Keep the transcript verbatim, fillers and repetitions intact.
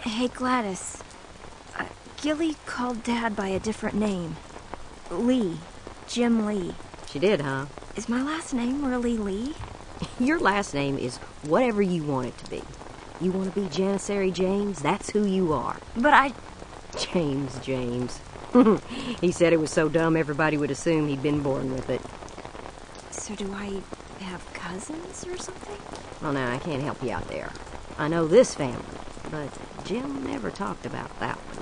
Hey, Gladys. Uh, Gilly called Dad by a different name. Lee. Jim Lee. She did, huh? Is my last name really Lee? Your last name is whatever you want it to be. You want to be Janissary James? That's who you are. But I... James, James. He said it was so dumb everybody would assume he'd been born with it. So do I have cousins or something? Well, now, I can't help you out there. I know this family, but Jim never talked about that one.